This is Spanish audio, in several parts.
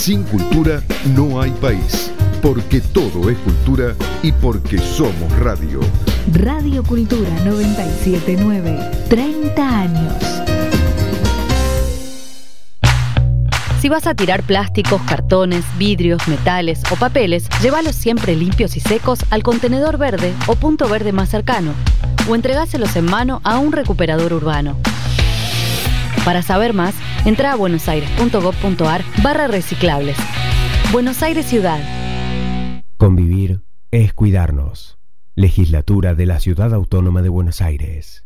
Sin cultura no hay país, porque todo es cultura y porque somos radio. Radio Cultura 979, 30 años. Si vas a tirar plásticos, cartones, vidrios, metales o papeles, llévalos siempre limpios y secos al contenedor verde o punto verde más cercano, o entregáselos en mano a un recuperador urbano. Para saber más, entra a buenosaires.gov.ar/reciclables. Buenos Aires Ciudad. Convivir es cuidarnos. Legislatura de la Ciudad Autónoma de Buenos Aires.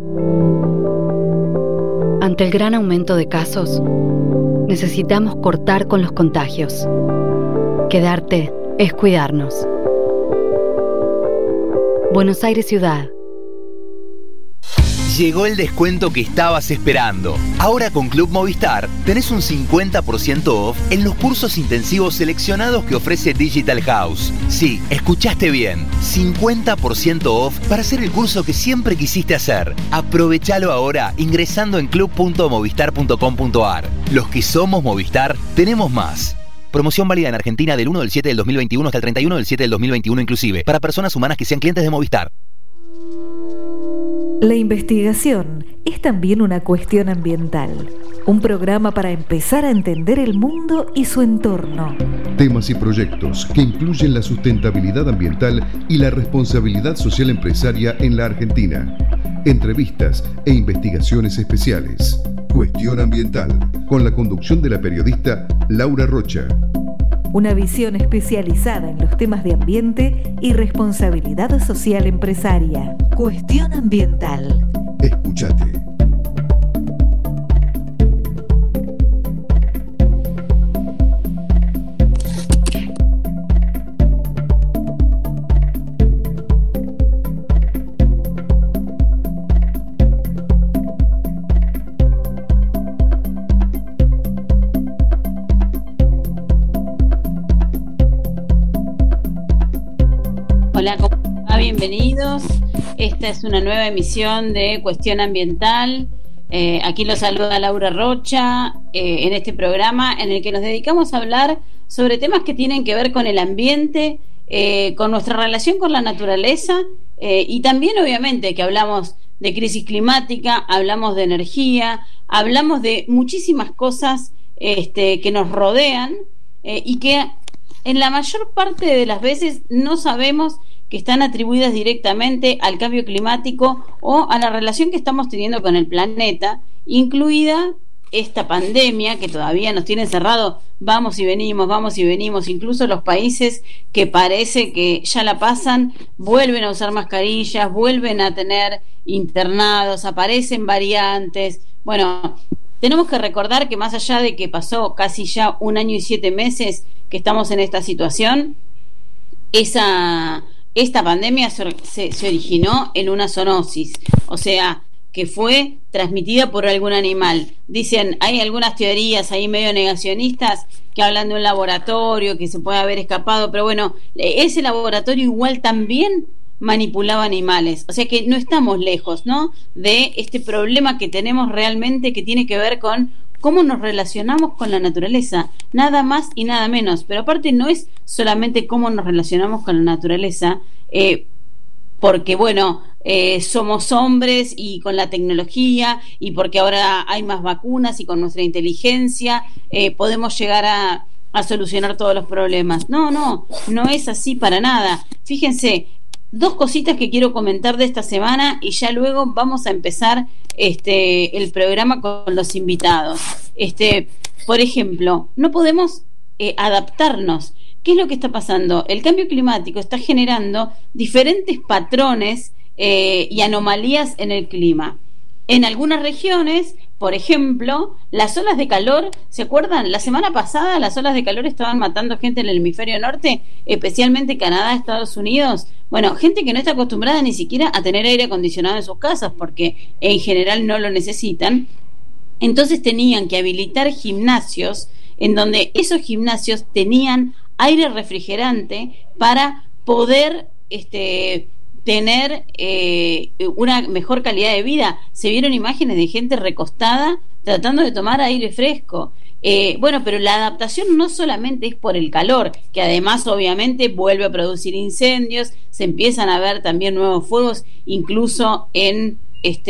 Ante el gran aumento de casos, necesitamos cortar con los contagios. Quedarte es cuidarnos. Buenos Aires Ciudad. Llegó el descuento que estabas esperando. Ahora con Club Movistar tenés un 50% off en los cursos intensivos seleccionados que ofrece Digital House. Sí, escuchaste bien. 50% off para hacer el curso que siempre quisiste hacer. Aprovechalo ahora ingresando en club.movistar.com.ar. Los que somos Movistar, tenemos más. Promoción válida en Argentina del 1 del 7 del 2021 hasta el 31 del 7 del 2021 inclusive. Para personas humanas que sean clientes de Movistar. La investigación es también una cuestión ambiental. Un programa para empezar a entender el mundo y su entorno. Temas y proyectos que incluyen la sustentabilidad ambiental y la responsabilidad social empresaria en la Argentina. Entrevistas e investigaciones especiales. Cuestión Ambiental, con la conducción de la periodista Laura Rocha. Una visión especializada en los temas de ambiente y responsabilidad social empresaria. Cuestión Ambiental. Escuchate. Hola, ¿cómo va? Bienvenidos. Esta es una nueva emisión de Cuestión Ambiental. Aquí los saluda Laura Rocha en este programa en el que nos dedicamos a hablar sobre temas que tienen que ver con el ambiente, con nuestra relación con la naturaleza y también obviamente que hablamos de crisis climática, hablamos de energía, hablamos de muchísimas cosas que nos rodean y que en la mayor parte de las veces no sabemos que están atribuidas directamente al cambio climático o a la relación que estamos teniendo con el planeta, incluida esta pandemia que todavía nos tiene encerrado, vamos y venimos, incluso los países que parece que ya la pasan, vuelven a usar mascarillas, vuelven a tener internados, aparecen variantes. Bueno, tenemos que recordar que más allá de que pasó casi ya 1 año y 7 meses que estamos en esta situación, esta pandemia se originó en una zoonosis, o sea, que fue transmitida por algún animal. Dicen, hay algunas teorías ahí medio negacionistas que hablan de un laboratorio que se puede haber escapado, pero bueno, ese laboratorio igual también manipulaba animales, o sea que no estamos lejos, ¿no?, de este problema que tenemos realmente, que tiene que ver con cómo nos relacionamos con la naturaleza, nada más y nada menos. Pero aparte no es solamente cómo nos relacionamos con la naturaleza, porque bueno, somos hombres y con la tecnología y porque ahora hay más vacunas y con nuestra inteligencia podemos llegar a solucionar todos los problemas. No es así para nada. Fíjense, 2 cositas que quiero comentar de esta semana y ya luego vamos a empezar el programa con los invitados. Por ejemplo, no podemos adaptarnos. ¿Qué es lo que está pasando? El cambio climático está generando diferentes patrones y anomalías en el clima. En algunas regiones, por ejemplo, las olas de calor, ¿se acuerdan? La semana pasada las olas de calor estaban matando gente en el hemisferio norte, especialmente Canadá, Estados Unidos. Bueno, gente que no está acostumbrada ni siquiera a tener aire acondicionado en sus casas porque en general no lo necesitan. Entonces tenían que habilitar gimnasios en donde esos gimnasios tenían aire refrigerante para poder tener una mejor calidad de vida. Se vieron imágenes de gente recostada tratando de tomar aire fresco. Bueno, pero la adaptación no solamente es por el calor, que además obviamente vuelve a producir incendios, se empiezan a ver también nuevos fuegos, incluso en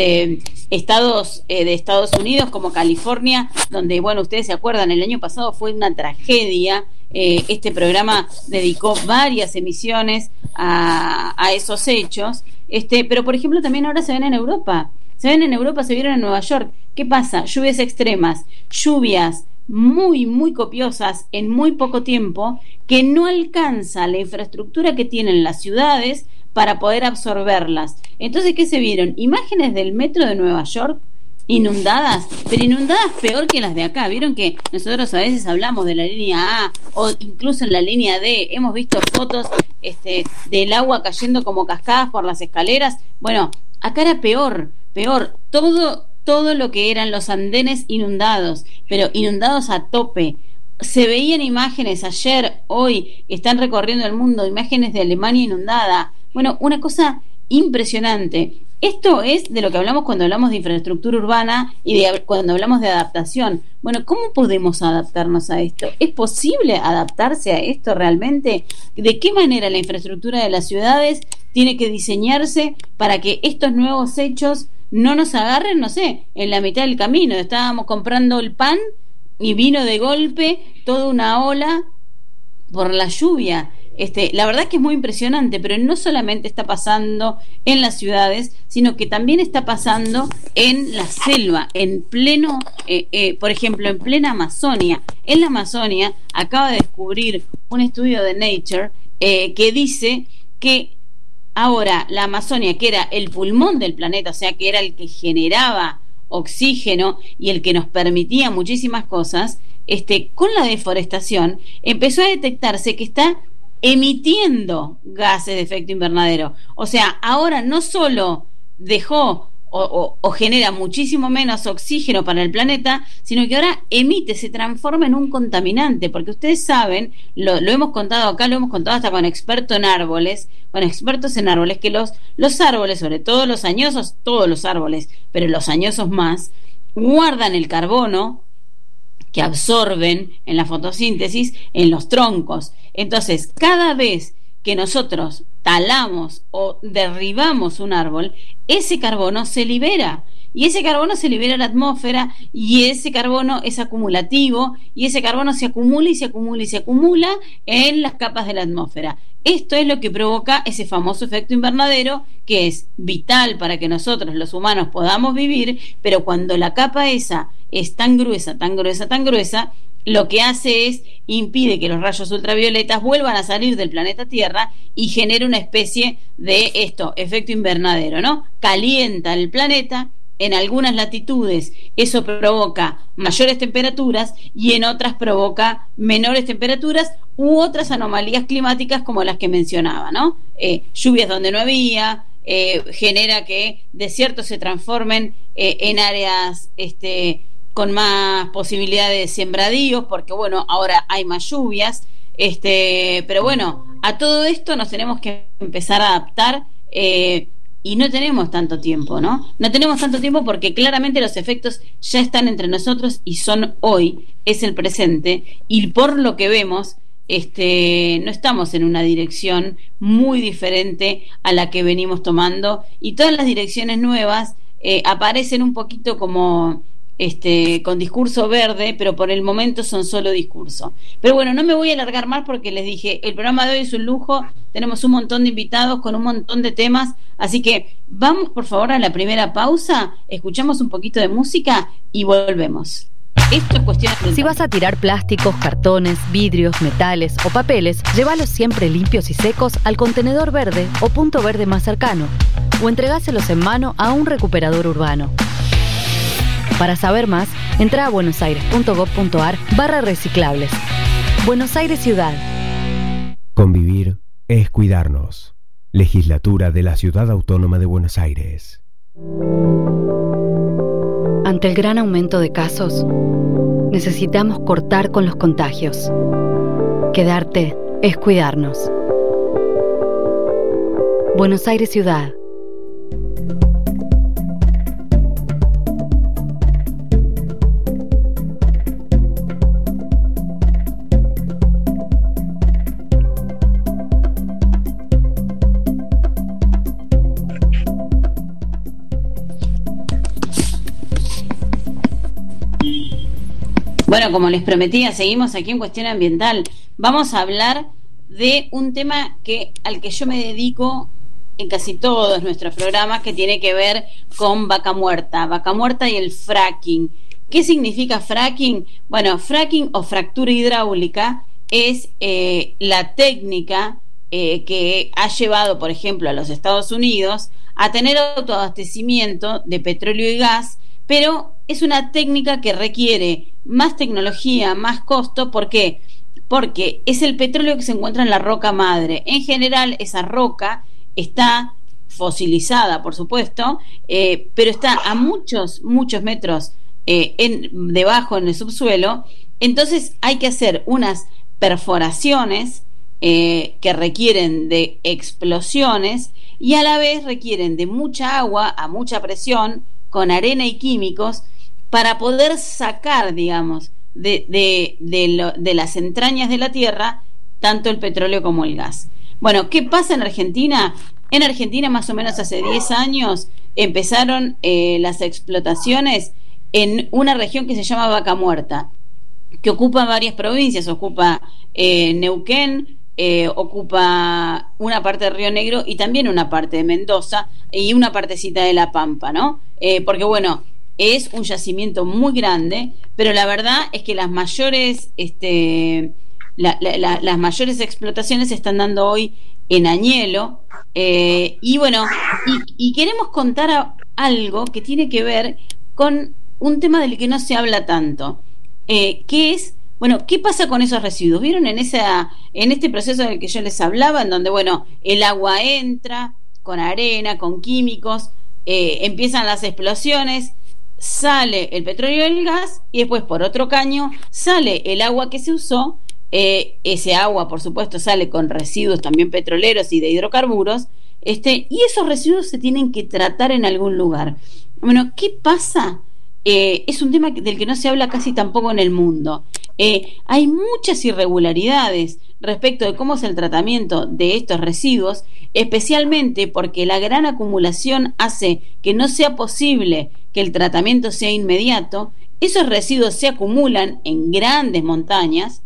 estados de Estados Unidos como California, donde, bueno, ustedes se acuerdan, el año pasado fue una tragedia. Este programa dedicó varias emisiones a esos hechos, pero por ejemplo también ahora se ven en Europa, se vieron en Nueva York. ¿Qué pasa? Lluvias extremas, lluvias muy, muy copiosas en muy poco tiempo, que no alcanza la infraestructura que tienen las ciudades para poder absorberlas. Entonces, ¿qué se vieron? Imágenes del metro de Nueva York inundadas, pero inundadas peor que las de acá. Vieron que nosotros a veces hablamos de la línea A o incluso en la línea D, hemos visto fotos del agua cayendo como cascadas por las escaleras. Bueno, acá era peor, todo lo que eran los andenes inundados, pero inundados a tope. Se veían imágenes ayer, hoy, están recorriendo el mundo, imágenes de Alemania inundada. Bueno, una cosa impresionante. Esto es de lo que hablamos cuando hablamos de infraestructura urbana y cuando hablamos de adaptación. Bueno, ¿cómo podemos adaptarnos a esto? ¿Es posible adaptarse a esto realmente? ¿De qué manera la infraestructura de las ciudades tiene que diseñarse para que estos nuevos hechos no nos agarren, no sé, en la mitad del camino? Estábamos comprando el pan y vino de golpe toda una ola por la lluvia. La verdad es que es muy impresionante, pero no solamente está pasando en las ciudades, sino que también está pasando en la selva, en pleno, por ejemplo, en plena Amazonia. En la Amazonia acaba de descubrir un estudio de Nature que dice que ahora la Amazonia, que era el pulmón del planeta, o sea, que era el que generaba oxígeno y el que nos permitía muchísimas cosas, con la deforestación empezó a detectarse que está emitiendo gases de efecto invernadero. O sea, ahora no solo dejó o genera muchísimo menos oxígeno para el planeta, sino que ahora emite, se transforma en un contaminante, porque ustedes saben, lo hemos contado acá, lo hemos contado hasta con expertos en árboles, que los árboles, sobre todo los añosos, todos los árboles, pero los añosos más, guardan el carbono que absorben en la fotosíntesis en los troncos. Entonces, cada vez que nosotros talamos o derribamos un árbol, ese carbono se libera, y ese carbono se libera a la atmósfera, y ese carbono es acumulativo, y ese carbono se acumula y se acumula y se acumula en las capas de la atmósfera. Esto es lo que provoca ese famoso efecto invernadero, que es vital para que nosotros los humanos podamos vivir, pero cuando la capa esa es tan gruesa, lo que hace es impide que los rayos ultravioletas vuelvan a salir del planeta Tierra y genera una especie de efecto invernadero, ¿no? Calienta el planeta. En algunas latitudes eso provoca mayores temperaturas y en otras provoca menores temperaturas u otras anomalías climáticas como las que mencionaba, ¿no? Lluvias donde no había, genera que desiertos se transformen en áreas con más posibilidades de sembradíos, porque bueno, ahora hay más lluvias, pero bueno, a todo esto nos tenemos que empezar a adaptar, y no tenemos tanto tiempo, ¿no? No tenemos tanto tiempo porque claramente los efectos ya están entre nosotros y son hoy, es el presente, y por lo que vemos, no estamos en una dirección muy diferente a la que venimos tomando, y todas las direcciones nuevas aparecen un poquito como con discurso verde, pero por el momento son solo discurso. Pero bueno, no me voy a alargar más porque les dije, el programa de hoy es un lujo, tenemos un montón de invitados con un montón de temas, así que vamos por favor a la primera pausa, escuchamos un poquito de música y volvemos. Esto es cuestión de... Si vas a tirar plásticos, cartones, vidrios, metales o papeles, llévalos siempre limpios y secos al contenedor verde o punto verde más cercano, o entregáselos en mano a un recuperador urbano. Para saber más, entra a buenosaires.gov.ar/reciclables. Buenos Aires Ciudad. Convivir es cuidarnos. Legislatura de la Ciudad Autónoma de Buenos Aires. Ante el gran aumento de casos, necesitamos cortar con los contagios. Quedarte es cuidarnos. Buenos Aires Ciudad. Bueno, como les prometía, seguimos aquí en Cuestión Ambiental. Vamos a hablar de un tema al que yo me dedico en casi todos nuestros programas, que tiene que ver con vaca muerta y el fracking. ¿Qué significa fracking? Bueno, fracking o fractura hidráulica es la técnica que ha llevado, por ejemplo, a los Estados Unidos a tener autoabastecimiento de petróleo y gas, pero es una técnica que requiere más tecnología, más costo. ¿Por qué? Porque es el petróleo que se encuentra en la roca madre. En general, esa roca está fosilizada, por supuesto, pero está a muchos metros debajo en el subsuelo. Entonces hay que hacer unas perforaciones que requieren de explosiones y a la vez requieren de mucha agua a mucha presión, con arena y químicos, para poder sacar, digamos, de las entrañas de la tierra tanto el petróleo como el gas. Bueno, ¿qué pasa en Argentina? En Argentina, más o menos hace 10 años, empezaron las explotaciones en una región que se llama Vaca Muerta, que ocupa varias provincias. Ocupa Neuquén, ocupa una parte de Río Negro y también una parte de Mendoza y una partecita de La Pampa, ¿no? Porque, bueno, es un yacimiento muy grande, pero la verdad es que las mayores las mayores explotaciones se están dando hoy en Añelo, y bueno, y queremos contar algo que tiene que ver con un tema del que no se habla tanto, que es, bueno, ¿qué pasa con esos residuos? ¿Vieron en este proceso del que yo les hablaba, en donde, bueno, el agua entra con arena, con químicos, empiezan las explosiones, sale el petróleo y el gas, y después por otro caño sale el agua que se usó? Ese agua, por supuesto, sale con residuos también petroleros y de hidrocarburos, y esos residuos se tienen que tratar en algún lugar. Bueno, ¿qué pasa? Es un tema del que no se habla casi tampoco en el mundo. Hay muchas irregularidades respecto de cómo es el tratamiento de estos residuos, especialmente porque la gran acumulación hace que no sea posible que el tratamiento sea inmediato. Esos residuos se acumulan en grandes montañas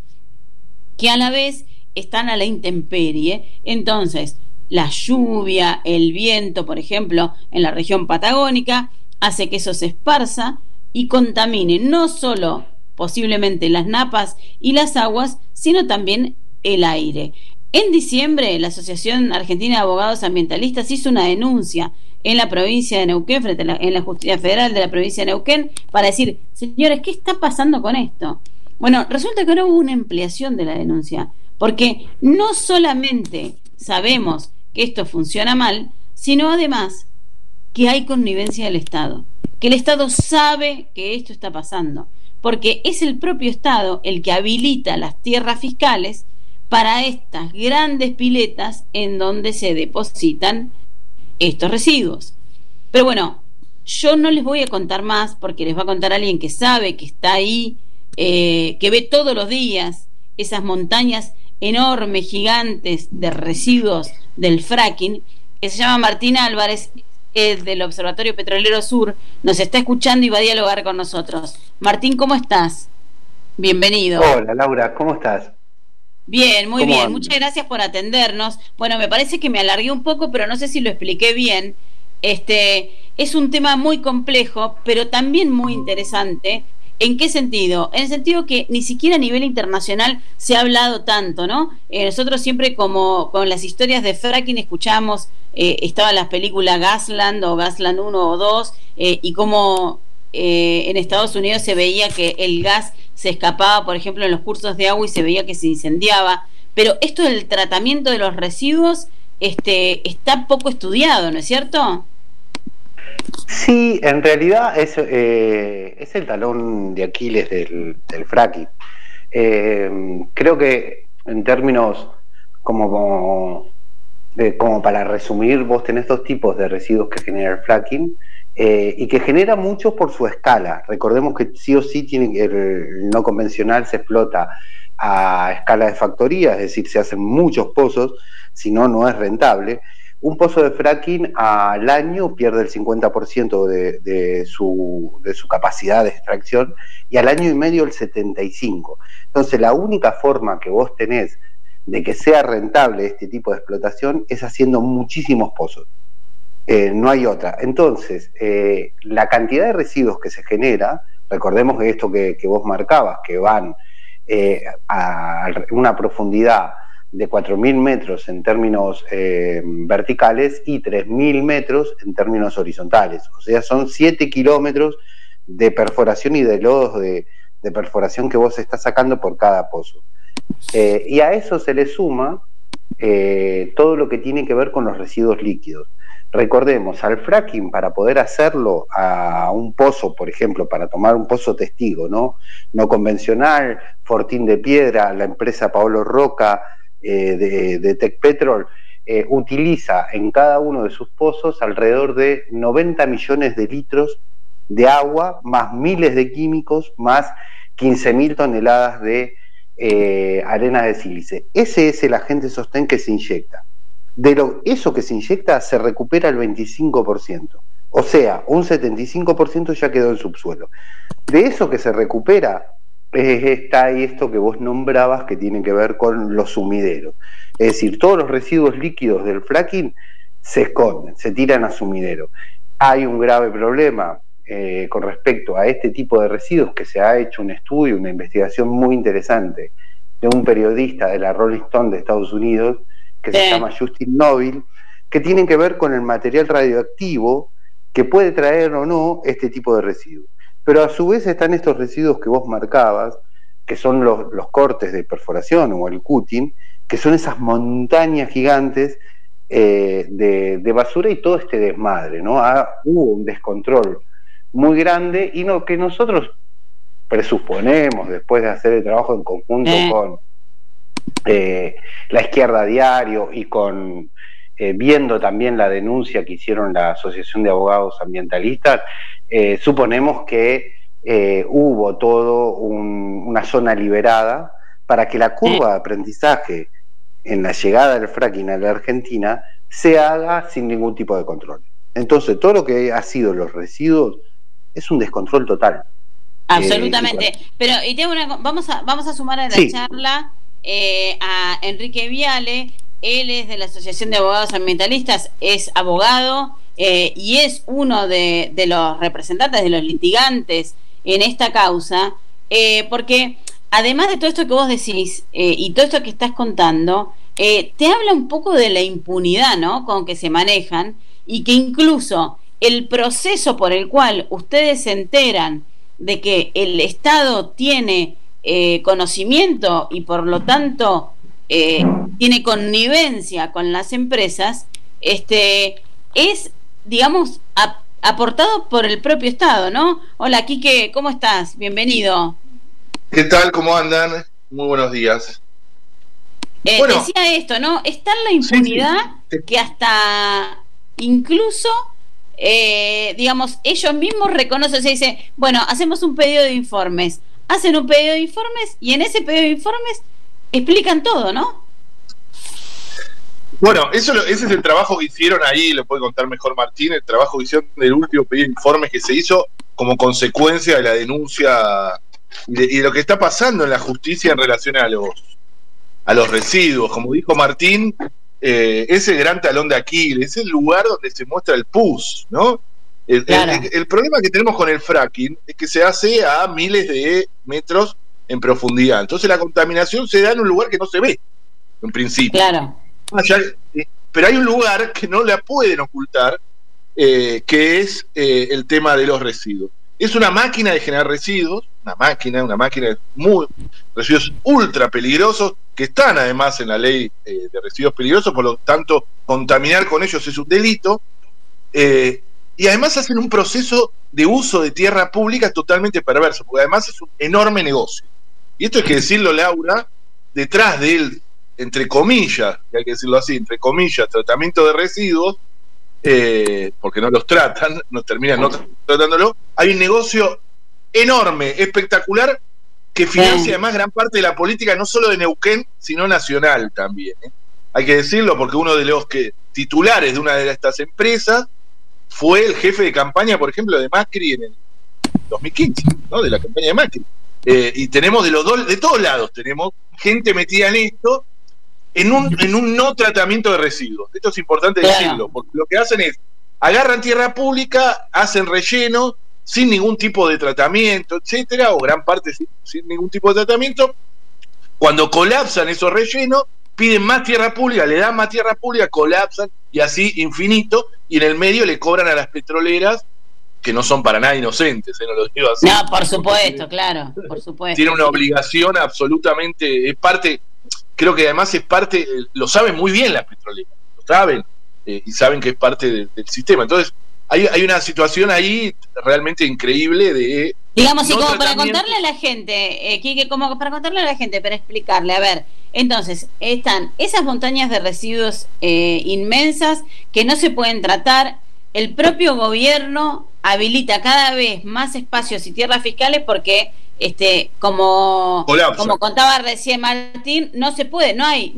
que a la vez están a la intemperie. Entonces, la lluvia, el viento, por ejemplo, en la región patagónica, hace que eso se esparza y contamine no solo posiblemente las napas y las aguas, sino también el aire. En diciembre, la Asociación Argentina de Abogados Ambientalistas hizo una denuncia en la provincia de Neuquén, en la Justicia Federal de la provincia de Neuquén, para decir, señores, ¿qué está pasando con esto? Bueno, resulta que ahora hubo una ampliación de la denuncia, porque no solamente sabemos que esto funciona mal, sino además que hay connivencia del Estado, que el Estado sabe que esto está pasando, porque es el propio Estado el que habilita las tierras fiscales para estas grandes piletas en donde se depositan estos residuos. Pero bueno, yo no les voy a contar más, porque les va a contar alguien que sabe, que está ahí, que ve todos los días esas montañas enormes, gigantes de residuos del fracking, que se llama Martín Álvarez, es del Observatorio Petrolero Sur, nos está escuchando y va a dialogar con nosotros. Martín, ¿cómo estás? Bienvenido. Hola, Laura, ¿cómo estás? Bien, muy bien, muchas gracias por atendernos. Bueno, me parece que me alargué un poco, pero no sé si lo expliqué bien. Es un tema muy complejo, pero también muy interesante. ¿En qué sentido? En el sentido que ni siquiera a nivel internacional se ha hablado tanto, ¿no? Nosotros siempre, como con las historias de fracking, escuchamos, estaban las películas Gasland o Gasland 1 o 2, y cómo en Estados Unidos se veía que el gas se escapaba, por ejemplo, en los cursos de agua, y se veía que se incendiaba. Pero esto del tratamiento de los residuos está poco estudiado, ¿no es cierto? Sí, en realidad es el talón de Aquiles del fracking. Creo que en términos como para resumir, vos tenés dos tipos de residuos que genera el fracking, y que genera muchos por su escala. Recordemos que sí o sí el no convencional se explota a escala de factoría, es decir, se hacen muchos pozos, si no, no es rentable. un pozo de fracking al año pierde el 50% de su capacidad de extracción y al año y medio el 75%. Entonces la única forma que vos tenés de que sea rentable este tipo de explotación es haciendo muchísimos pozos. No hay otra. Entonces, la cantidad de residuos que se genera, recordemos que esto que vos marcabas, que van a una profundidad de 4.000 metros en términos verticales y 3.000 metros en términos horizontales. O sea, son 7 kilómetros de perforación y de lodos de perforación que vos estás sacando por cada pozo. Y a eso se le suma todo lo que tiene que ver con los residuos líquidos. Recordemos, al fracking, para poder hacerlo a un pozo, por ejemplo, para tomar un pozo testigo, no convencional, Fortín de Piedra, la empresa Paolo Roca de Tecpetrol, utiliza en cada uno de sus pozos alrededor de 90 millones de litros de agua, más miles de químicos, más 15.000 toneladas de arena de sílice. Ese es el agente sostén que se inyecta. Eso que se inyecta se recupera el 25%, o sea, un 75% ya quedó en subsuelo. De eso que se recupera está ahí esto que vos nombrabas que tiene que ver con los sumideros. Es decir, todos los residuos líquidos del fracking se esconden, se tiran a sumidero. Hay un grave problema con respecto a este tipo de residuos, que se ha hecho un estudio, una investigación muy interesante de un periodista de la Rolling Stone de Estados Unidos, que se llama Justin Noble, que tienen que ver con el material radioactivo que puede traer o no este tipo de residuos. Pero a su vez están estos residuos que vos marcabas, que son los cortes de perforación o el cutting, que son esas montañas gigantes de basura y todo este desmadre, ¿no? Hubo un descontrol muy grande y que nosotros presuponemos, después de hacer el trabajo en conjunto con la Izquierda Diario y con viendo también la denuncia que hicieron la Asociación de Abogados Ambientalistas, suponemos que hubo todo una zona liberada para que la curva de aprendizaje en la llegada del fracking a la Argentina se haga sin ningún tipo de control. Entonces, todo lo que ha sido los residuos es un descontrol total. Absolutamente. Pero vamos a sumar a la charla a Enrique Viale. Él es de la Asociación de Abogados Ambientalistas, es abogado y es uno de los representantes de los litigantes en esta causa, porque además de todo esto que vos decís y todo esto que estás contando, te habla un poco de la impunidad, ¿no?, con que se manejan, y que incluso el proceso por el cual ustedes se enteran de que el Estado tiene conocimiento y por lo tanto tiene connivencia con las empresas, es, digamos, aportado por el propio Estado, ¿no? Hola, Quique, ¿cómo estás? Bienvenido. ¿Qué tal? ¿Cómo andan? Muy buenos días. Bueno, decía esto, ¿no? Está la impunidad que hasta incluso, digamos, ellos mismos reconocen, se dice, bueno, hacemos un pedido de informes, hacen un pedido de informes y en ese pedido de informes explican todo, ¿no? Bueno, ese es el trabajo que hicieron ahí, lo puede contar mejor Martín, el trabajo que hicieron del último pedido de informes que se hizo como consecuencia de la denuncia y de lo que está pasando en la justicia en relación a los residuos. Como dijo Martín, es el gran talón de Aquiles, es el lugar donde se muestra el pus, ¿no? El problema que tenemos con el fracking es que se hace a miles de metros en profundidad. Entonces la contaminación se da en un lugar que no se ve, en principio. Claro. Pero hay un lugar que no la pueden ocultar, que es el tema de los residuos. Es una máquina de generar residuos, una máquina de residuos ultra peligrosos, que están además en la ley de residuos peligrosos, por lo tanto, contaminar con ellos es un delito, y además hacen un proceso de uso de tierra pública totalmente perverso, porque además es un enorme negocio. Y esto hay que decirlo, Laura, detrás del, entre comillas, que hay que decirlo así, entre comillas, tratamiento de residuos, porque no los tratan, no terminan no tratándolo, hay un negocio enorme, espectacular, que financia además gran parte de la política, no solo de Neuquén, sino nacional también. Hay que decirlo, porque uno de titulares de una de estas empresas fue el jefe de campaña, por ejemplo, de Macri en el 2015, ¿no? De la campaña de Macri. Y tenemos de todos lados, tenemos gente metida en esto, en un no tratamiento de residuos. Esto es importante decirlo, porque lo que hacen es, agarran tierra pública, hacen relleno, sin ningún tipo de tratamiento, etcétera, o gran parte sin ningún tipo de tratamiento. Cuando colapsan esos rellenos, piden más tierra pública, le dan más tierra pública, colapsan, y así infinito, y en el medio le cobran a las petroleras, que no son para nada inocentes, no lo digo así. No, por supuesto, claro, por supuesto. Tiene una obligación absolutamente, es parte, creo que además es parte, lo saben muy bien las petroleras, lo saben, y saben que es parte del sistema. Entonces, hay una situación ahí realmente increíble de... Digamos, y como para contarle a la gente, Quique, como para contarle a la gente, para explicarle, a ver, entonces, están esas montañas de residuos inmensas que no se pueden tratar, el propio gobierno habilita cada vez más espacios y tierras fiscales porque, como contaba recién Martín, no se puede, no hay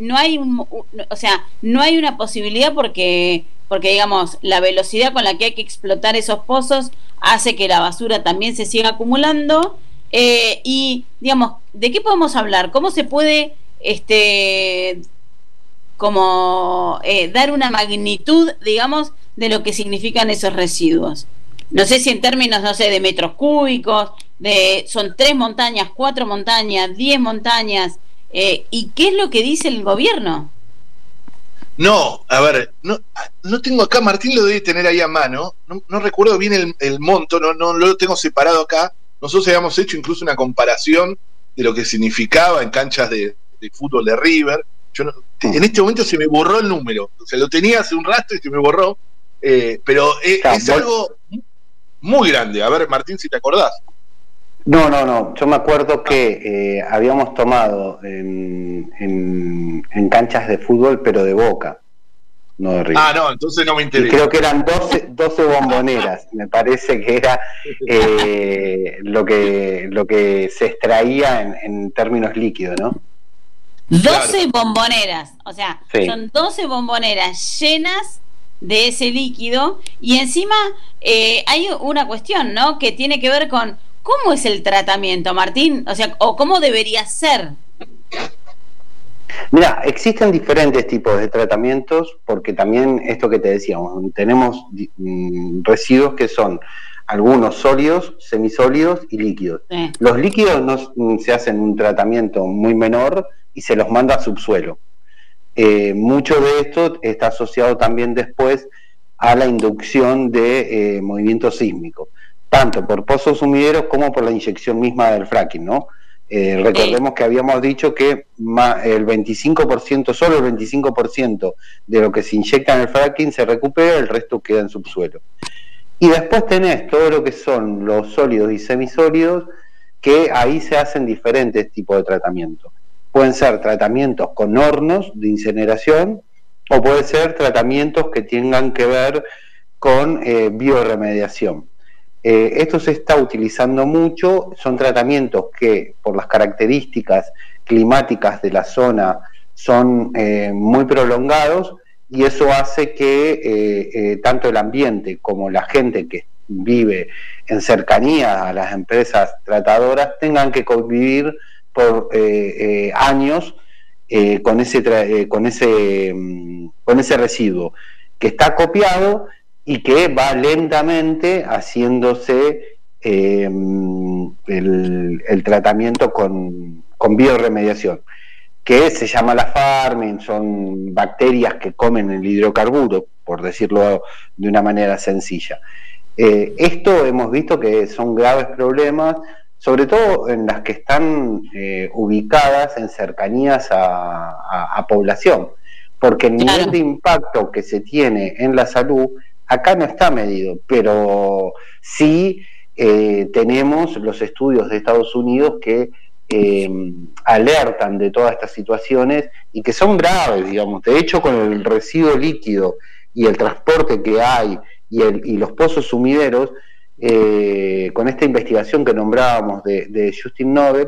una posibilidad porque digamos, la velocidad con la que hay que explotar esos pozos hace que la basura también se siga acumulando, y digamos, ¿de qué podemos hablar? ¿Cómo se puede dar una magnitud, digamos, de lo que significan esos residuos? No sé si en términos, no sé, de metros cúbicos, son 3 montañas, 4 montañas, 10 montañas, ¿y qué es lo que dice el gobierno? No, a ver, no tengo acá, Martín lo debe tener ahí a mano, no recuerdo bien el monto, no lo tengo separado acá. Nosotros habíamos hecho incluso una comparación de lo que significaba en canchas de fútbol de River. En este momento se me borró el número, o sea, lo tenía hace un rato y se me borró, pero es algo muy grande. A ver, Martín, si te acordás. No, yo me acuerdo que habíamos tomado en canchas de fútbol, pero de Boca, no de River. No, entonces no me interesa. Y creo que eran 12 bomboneras, me parece que era lo que se extraía en términos líquidos, ¿no? 12 bomboneras, o sea, sí. Son 12 bomboneras llenas de ese líquido, y encima hay una cuestión, ¿no?, que tiene que ver con ¿cómo es el tratamiento, Martín? O sea, ¿o cómo debería ser? Mira, existen diferentes tipos de tratamientos, porque también esto que te decíamos, tenemos residuos que son algunos sólidos, semisólidos y líquidos. Sí. Los líquidos no se hacen un tratamiento muy menor y se los manda a subsuelo. Mucho de esto está asociado también después a la inducción de movimientos sísmicos, tanto por pozos sumideros como por la inyección misma del fracking, ¿no? Recordemos que habíamos dicho que el 25%, solo el 25% de lo que se inyecta en el fracking se recupera, el resto queda en subsuelo. Y después tenés todo lo que son los sólidos y semisólidos, que ahí se hacen diferentes tipos de tratamientos. Pueden ser tratamientos con hornos de incineración, o pueden ser tratamientos que tengan que ver con bioremediación. Esto se está utilizando mucho, son tratamientos que por las características climáticas de la zona son muy prolongados, y eso hace que tanto el ambiente como la gente que vive en cercanía a las empresas tratadoras tengan que convivir por años con ese residuo que está acopiado y que va lentamente haciéndose el tratamiento con bioremediación, que se llama la farming, son bacterias que comen el hidrocarburo, por decirlo de una manera sencilla. Esto hemos visto que son graves problemas, sobre todo en las que están ubicadas en cercanías a población, porque el nivel de impacto que se tiene en la salud acá no está medido, pero sí tenemos los estudios de Estados Unidos que alertan de todas estas situaciones y que son graves, digamos. De hecho, con el residuo líquido y el transporte que hay y los pozos sumideros, con esta investigación que nombrábamos de Justin Nobel,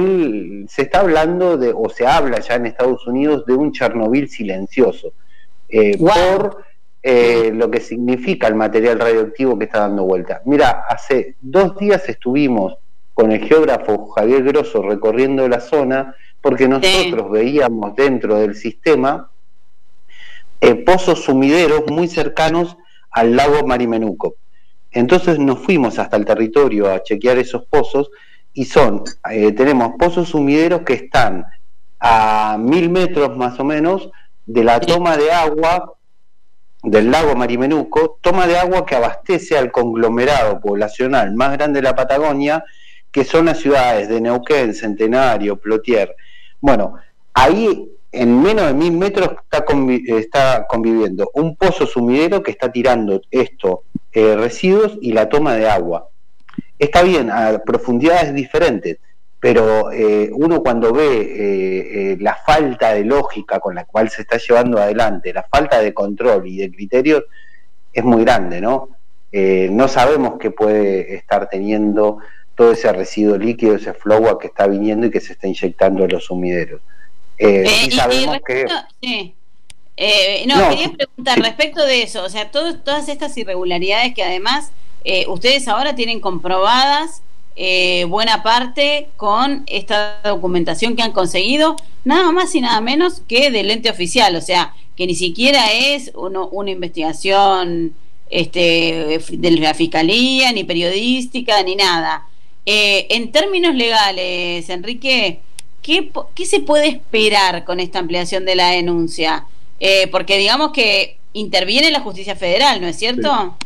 él se está hablando o se habla ya en Estados Unidos de un Chernobyl silencioso. por lo que significa el material radioactivo que está dando vuelta. Mira, hace 2 días estuvimos con el geógrafo Javier Grosso recorriendo la zona, porque nosotros veíamos dentro del sistema pozos sumideros muy cercanos al lago Marimenuco. Entonces nos fuimos hasta el territorio a chequear esos pozos y tenemos pozos sumideros que están a 1000 metros más o menos de la toma de agua del lago Marimenuco, toma de agua que abastece al conglomerado poblacional más grande de la Patagonia, que son las ciudades de Neuquén, Centenario, Plotier. Bueno, ahí en menos de 1000 metros está conviviendo un pozo sumidero que está tirando residuos y la toma de agua. Está bien, a profundidades diferentes, pero uno cuando ve la falta de lógica con la cual se está llevando adelante, la falta de control y de criterios, es muy grande, ¿no? No sabemos qué puede estar teniendo todo ese residuo líquido, ese flowback que está viniendo y que se está inyectando en los sumideros. Y sabemos que... quería preguntar respecto de eso, o sea, todas estas irregularidades que además ustedes ahora tienen comprobadas, buena parte con esta documentación que han conseguido, nada más y nada menos que del ente oficial, o sea, que ni siquiera es una investigación de la Fiscalía, ni periodística, ni nada. En términos legales, Enrique, ¿qué se puede esperar con esta ampliación de la denuncia? Porque digamos que interviene la justicia federal, ¿no es cierto? Sí.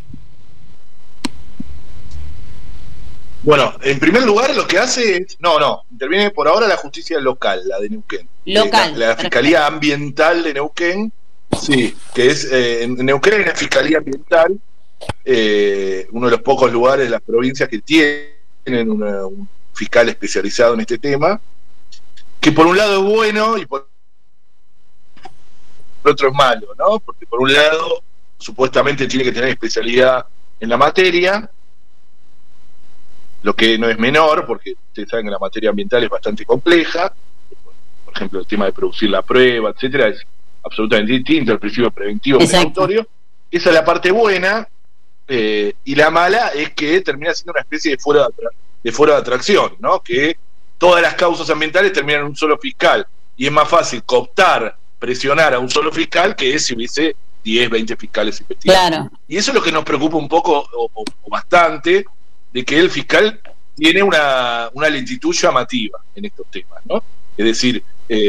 Bueno, en primer lugar lo que hace es... interviene por ahora la justicia local, la de Neuquén. Local. La Fiscalía Ambiental de Neuquén, sí, que es... en Neuquén hay una Fiscalía Ambiental, uno de los pocos lugares de las provincias que tienen un fiscal especializado en este tema, que por un lado es bueno y por otro es malo, ¿no? Porque por un lado, supuestamente tiene que tener especialidad en la materia, lo que no es menor, porque ustedes saben que la materia ambiental es bastante compleja. Por ejemplo, el tema de producir la prueba, etcétera, es absolutamente distinto al principio preventivo precautorio. Esa es la parte buena, y la mala es que termina siendo una especie de foro de atracción, ¿no? Que todas las causas ambientales terminan en un solo fiscal, y es más fácil cooptar, presionar a un solo fiscal que si hubiese 10, 20 fiscales investigando. Claro. Y eso es lo que nos preocupa un poco o bastante, de que el fiscal tiene una lentitud llamativa en estos temas, ¿no? Es decir,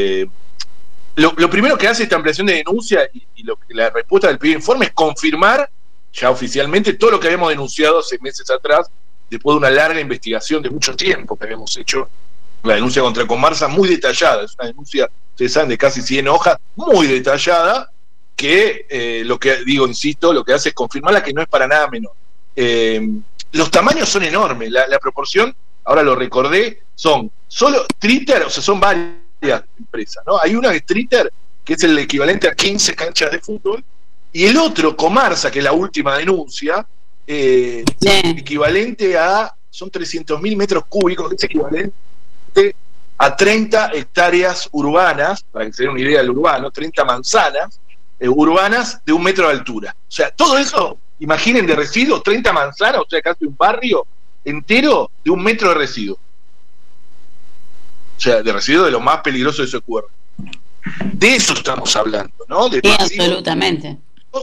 lo primero que hace esta ampliación de denuncia y la respuesta del pedido de informe es confirmar ya oficialmente todo lo que habíamos denunciado hace meses atrás, después de una larga investigación de mucho tiempo que habíamos hecho. La denuncia contra Comarsa muy detallada, es una denuncia, ustedes saben, de casi 100 hojas, muy detallada, que lo que digo, insisto, lo que hace es confirmarla, que no es para nada menor. Los tamaños son enormes, la proporción, ahora lo recordé, son solo Twitter, o sea, son varias empresas, ¿no? Hay una de Twitter, que es el equivalente a 15 canchas de fútbol, y el otro, Comarsa, que es la última denuncia, equivalente son 300.000 metros cúbicos, que es equivalente a 30 hectáreas urbanas, para que se den una idea del urbano, 30 manzanas urbanas de 1 metro de altura. O sea, todo eso, imaginen, de residuos, 30 manzanas, o sea, casi un barrio entero de 1 metro de residuo. O sea, de residuos de lo más peligroso de ese cuerpo. De eso estamos hablando, ¿no? De absolutamente.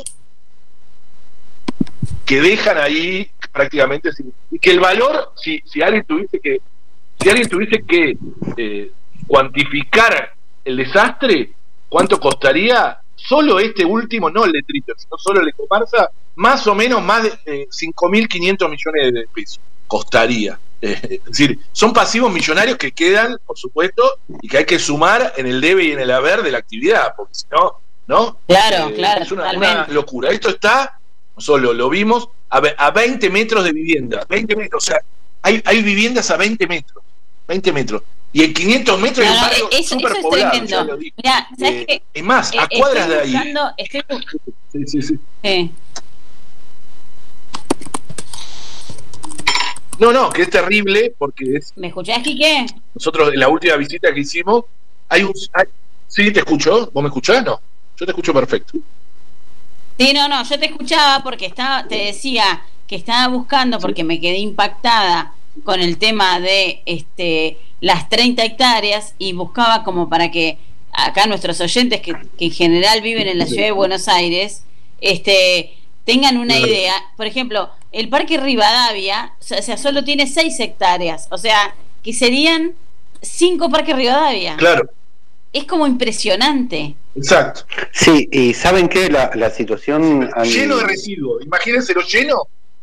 Que dejan ahí prácticamente, y que el valor, si alguien tuviese que cuantificar el desastre, ¿cuánto costaría? Solo este último, no el de Twitter, sino solo el de Comarsa, más o menos más de 5.500 millones de pesos costaría. Es decir, son pasivos millonarios que quedan, por supuesto, y que hay que sumar en el debe y en el haber de la actividad, porque si no, ¿no? Claro, es una locura. Esto está, solo lo vimos, a 20 metros de vivienda, 20 metros, o sea, hay viviendas a 20 metros, y en 500 metros hay un barrio súper poblado, ya lo dije. Mirá, ¿sabes qué? Es más, a cuadras de ahí. Sí. No, que es terrible, porque es... ¿Me escuchás, Quique? Nosotros, en la última visita que hicimos, sí, te escucho. ¿Vos me escuchás? No, yo te escucho perfecto. Sí, no, yo te escuchaba porque te decía que estaba buscando, porque me quedé impactada con el tema de las 30 hectáreas y buscaba como para que acá nuestros oyentes que en general viven en la ciudad de Buenos Aires tengan una idea. Por ejemplo, el Parque Rivadavia, o sea, solo tiene 6 hectáreas, o sea, que serían 5 Parques Rivadavia. Claro. Es como impresionante. Exacto. Sí, y ¿saben qué? La situación... Lleno de residuos. Imagínenselo lleno.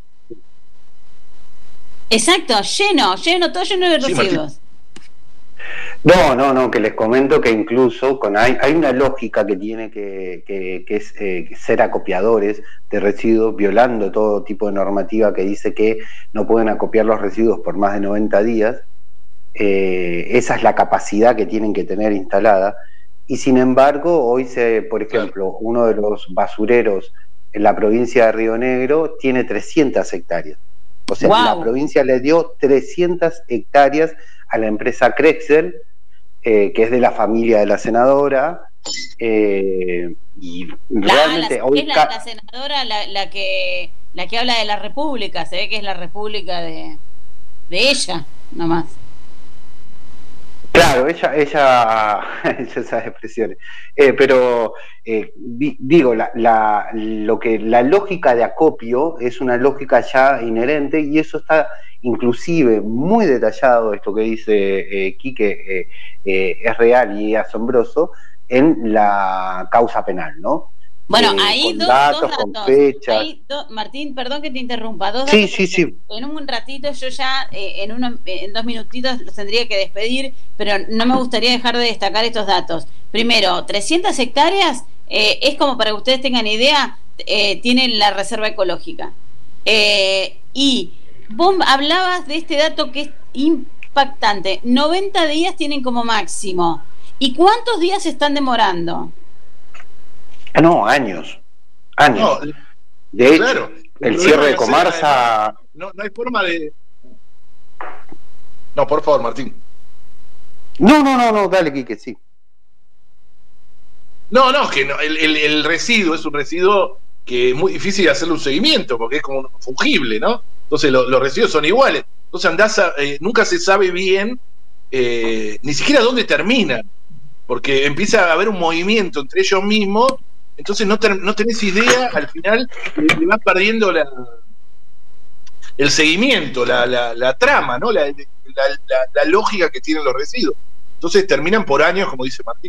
Exacto, todo lleno de residuos. No, que les comento que incluso hay una lógica que tiene que es ser acopiadores de residuos, violando todo tipo de normativa que dice que no pueden acopiar los residuos por más de 90 días. Esa es la capacidad que tienen que tener instalada. Y sin embargo, hoy por ejemplo, uno de los basureros en la provincia de Río Negro tiene 300 hectáreas. O sea, la provincia le dio 300 hectáreas a la empresa Crexel, que es de la familia de la senadora, y realmente hoy es la senadora la que habla de la República, se ve que es la República de ella, nomás. Claro, ella esas expresiones, pero digo, la lógica de acopio es una lógica ya inherente, y eso está inclusive muy detallado, esto que dice Quique, es real y asombroso, en la causa penal, ¿no? Bueno, hay dos datos, con fechas. Martín, perdón que te interrumpa, dos datos. Sí. En un ratito yo ya, en 2 minutitos los tendría que despedir, pero no me gustaría dejar de destacar estos datos. Primero, 300 hectáreas, es como para que ustedes tengan idea, tienen la reserva ecológica. Y vos hablabas de este dato que es impactante, 90 días tienen como máximo. ¿Y cuántos días se están demorando? No, años. No, de hecho, claro, el cierre de Comarsa... No hay forma de... No, por favor, Martín. No, dale, Quique, sí. No, que el residuo es un residuo que es muy difícil hacerle un seguimiento, porque es como fungible, ¿no? Entonces los residuos son iguales. Entonces nunca se sabe bien ni siquiera dónde termina, porque empieza a haber un movimiento entre ellos mismos. Entonces no tenés idea, al final le vas perdiendo el seguimiento, la trama, ¿no? La lógica que tienen los residuos. Entonces terminan por años, como dice Martín.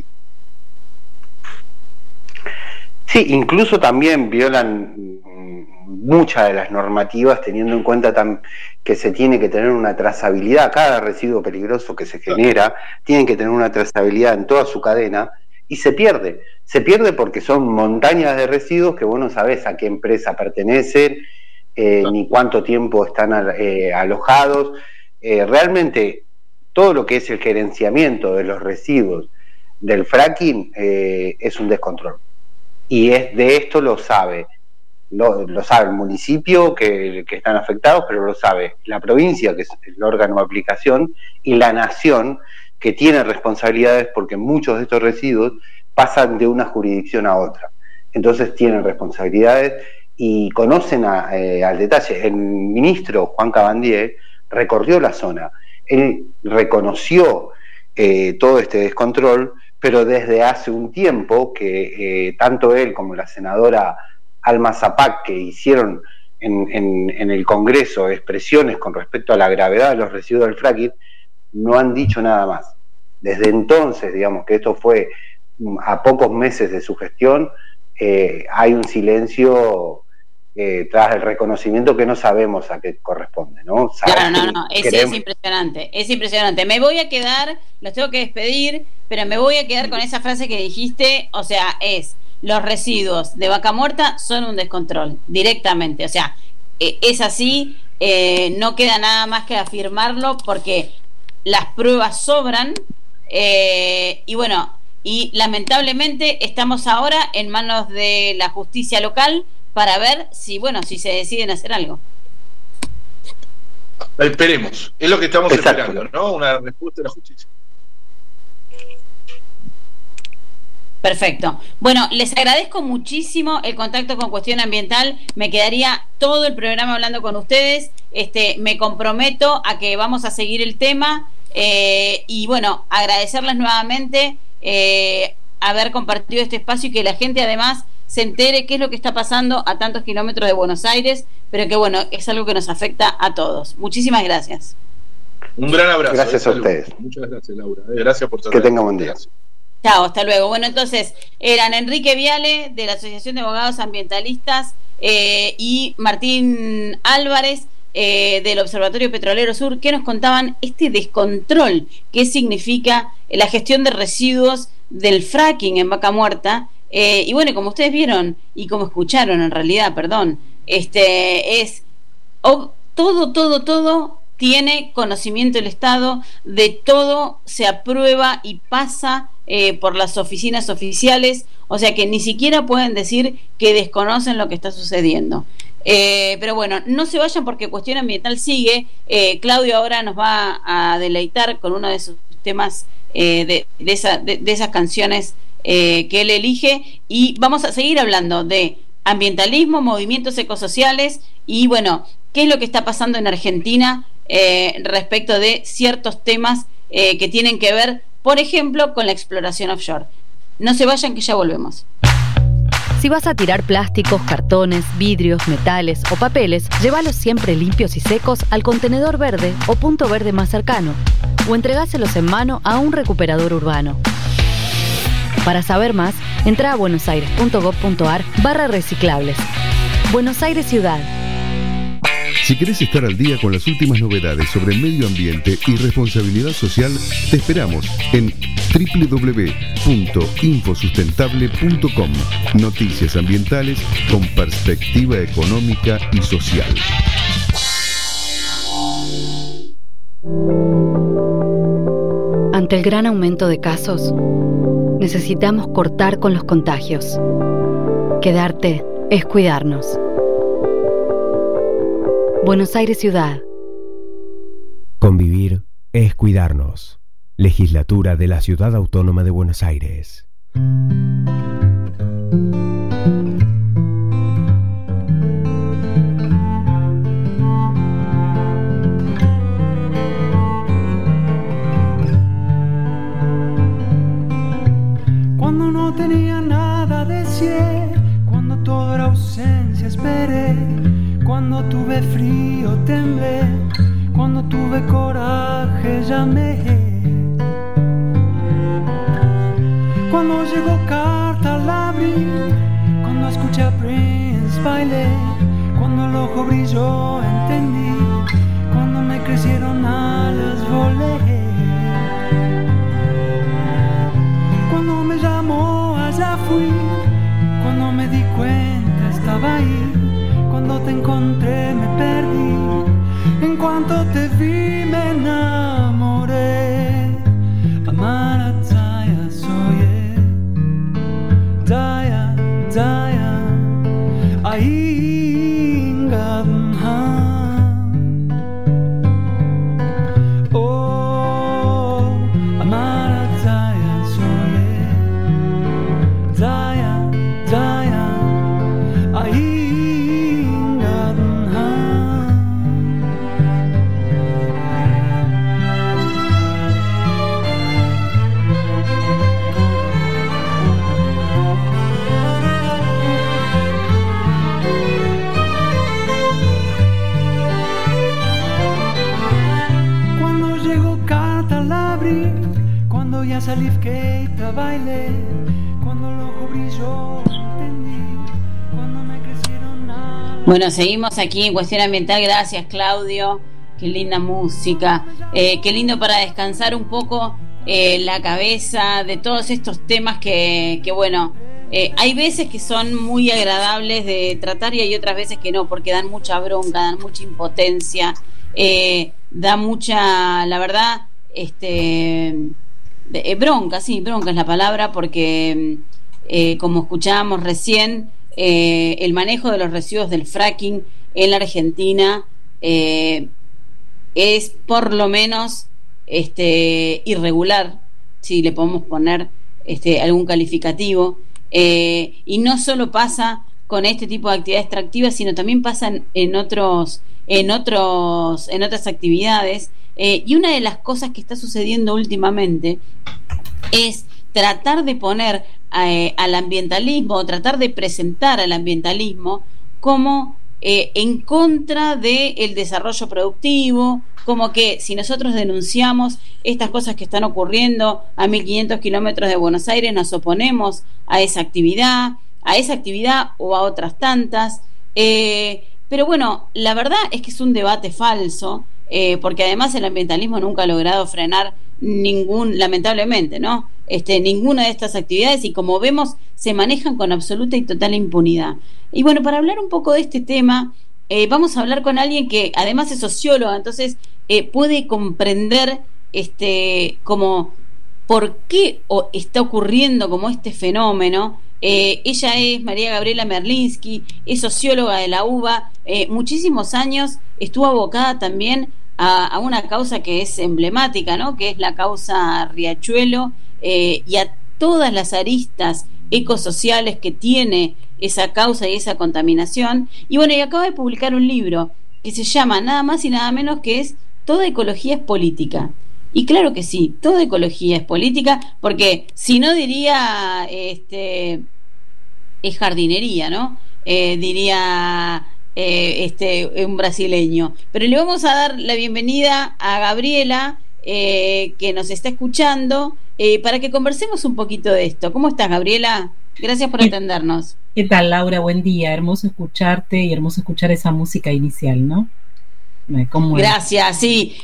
Sí, incluso también violan muchas de las normativas, teniendo en cuenta que se tiene que tener una trazabilidad. Cada residuo peligroso que se genera tiene que tener una trazabilidad en toda su cadena, y se pierde porque son montañas de residuos que vos no sabés a qué empresa pertenecen, ni cuánto tiempo están alojados. Realmente todo lo que es el gerenciamiento de los residuos del fracking es un descontrol, y de esto lo sabe el municipio que están afectados, pero lo sabe la provincia, que es el órgano de aplicación, y la nación, que tiene responsabilidades, porque muchos de estos residuos pasan de una jurisdicción a otra. Entonces tienen responsabilidades y conocen al detalle. El ministro Juan Cabandier recorrió la zona. Él reconoció todo este descontrol, pero desde hace un tiempo que tanto él como la senadora Alma Zapac, que hicieron en el Congreso expresiones con respecto a la gravedad de los residuos del fracking, no han dicho nada más. Desde entonces, digamos que esto fue a pocos meses de su gestión, hay un silencio tras el reconocimiento que no sabemos a qué corresponde, ¿no? Claro, es impresionante. Me voy a quedar, los tengo que despedir, pero me voy a quedar con esa frase que dijiste, o sea, los residuos de Vaca Muerta son un descontrol, directamente, o sea, es así, no queda nada más que afirmarlo, porque las pruebas sobran, y bueno, y lamentablemente estamos ahora en manos de la justicia local para ver si se deciden hacer algo. Esperemos, es lo que estamos esperando, ¿no? Una respuesta de la justicia. Perfecto. Perfecto. Bueno, les agradezco muchísimo el contacto con Cuestión Ambiental. Me quedaría todo el programa hablando con ustedes. Me comprometo a que vamos a seguir el tema y bueno, agradecerles nuevamente haber compartido este espacio y que la gente además se entere qué es lo que está pasando a tantos kilómetros de Buenos Aires, pero que bueno, es algo que nos afecta a todos. Muchísimas gracias. Un gran abrazo. Gracias a ustedes. Muchas gracias, Laura. Gracias por que tenga buen día. Chao, hasta luego. Bueno, entonces eran Enrique Viale de la Asociación de Abogados Ambientalistas y Martín Álvarez del Observatorio Petrolero Sur, que nos contaban este descontrol que significa la gestión de residuos del fracking en Vaca Muerta. Y bueno, como ustedes vieron y como escucharon en realidad, perdón, todo tiene conocimiento el Estado, de todo se aprueba y pasa por las oficinas oficiales, o sea que ni siquiera pueden decir que desconocen lo que está sucediendo. Pero bueno, no se vayan porque Cuestión Ambiental sigue. Claudio ahora nos va a deleitar con uno de sus temas de esas canciones que él elige, y vamos a seguir hablando de ambientalismo, movimientos ecosociales y bueno, qué es lo que está pasando en Argentina respecto de ciertos temas que tienen que ver, por ejemplo, con la exploración offshore. No se vayan que ya volvemos. Si vas a tirar plásticos, cartones, vidrios, metales o papeles, llévalos siempre limpios y secos al contenedor verde o punto verde más cercano, o entregáselos en mano a un recuperador urbano. Para saber más, entra a buenosaires.gov.ar/reciclables. Buenos Aires Ciudad. Si querés estar al día con las últimas novedades sobre medio ambiente y responsabilidad social, te esperamos en www.infosustentable.com. Noticias ambientales con perspectiva económica y social. Ante el gran aumento de casos, necesitamos cortar con los contagios. Quedarte es cuidarnos. Buenos Aires Ciudad. Convivir es cuidarnos. Legislatura de la Ciudad Autónoma de Buenos Aires. Cuando no tenía nada deseé, cuando todo era ausencia esperé, cuando tuve frío temblé, cuando tuve coraje llamé, cuando llegó carta la abrí, cuando escuché a Prince bailé, cuando el ojo brilló entendí, cuando me crecieron alas volé, cuando me llamó allá fui, cuando me di cuenta estaba ahí, cuando te encontré me perdí, en cuanto te vi me enamoré. Amara Zaya soye, Zaya, Zaya, Aingadhan. Oh, Amara Zaya soye, Zaya, Zaya, Aingadhan. Cuando ya salí que bailé, cuando el ojo brilló entendí, cuando me crecieron alas. Bueno, seguimos aquí en Cuestión Ambiental. Gracias, Claudio. Qué linda música. Qué lindo para descansar un poco la cabeza de todos estos temas que bueno, hay veces que son muy agradables de tratar y hay otras veces que no, porque dan mucha bronca, dan mucha impotencia, da mucha, la verdad, bronca, sí, bronca es la palabra, porque como escuchábamos recién, el manejo de los residuos del fracking en la Argentina es por lo menos irregular, si le podemos poner algún calificativo. Y no solo pasa con este tipo de actividad extractiva, sino también pasa en otras actividades. Y una de las cosas que está sucediendo últimamente es tratar de poner al ambientalismo, tratar de presentar al ambientalismo como en contra del desarrollo productivo, como que si nosotros denunciamos estas cosas que están ocurriendo a 1500 kilómetros de Buenos Aires, nos oponemos a esa actividad o a otras tantas. Pero bueno, la verdad es que es un debate falso, porque además el ambientalismo nunca ha logrado frenar lamentablemente, ¿no? Ninguna de estas actividades, y como vemos, se manejan con absoluta y total impunidad. Y bueno, para hablar un poco de este tema, vamos a hablar con alguien que además es socióloga, entonces puede comprender como por qué está ocurriendo como este fenómeno. Ella es María Gabriela Merlinski, es socióloga de la UBA, muchísimos años estuvo abocada también a una causa que es emblemática, ¿no? Que es la causa Riachuelo, y a todas las aristas ecosociales que tiene esa causa y esa contaminación. Y bueno, y acaba de publicar un libro que se llama nada más y nada menos que es Toda ecología es política. Y claro que sí, toda ecología es política, porque si no diría es jardinería, ¿no? Diría un brasileño. Pero le vamos a dar la bienvenida a Gabriela, que nos está escuchando, para que conversemos un poquito de esto. ¿Cómo estás, Gabriela? Gracias por atendernos. ¿Qué tal, Laura? Buen día, hermoso escucharte y hermoso escuchar esa música inicial, ¿no? Gracias, sí,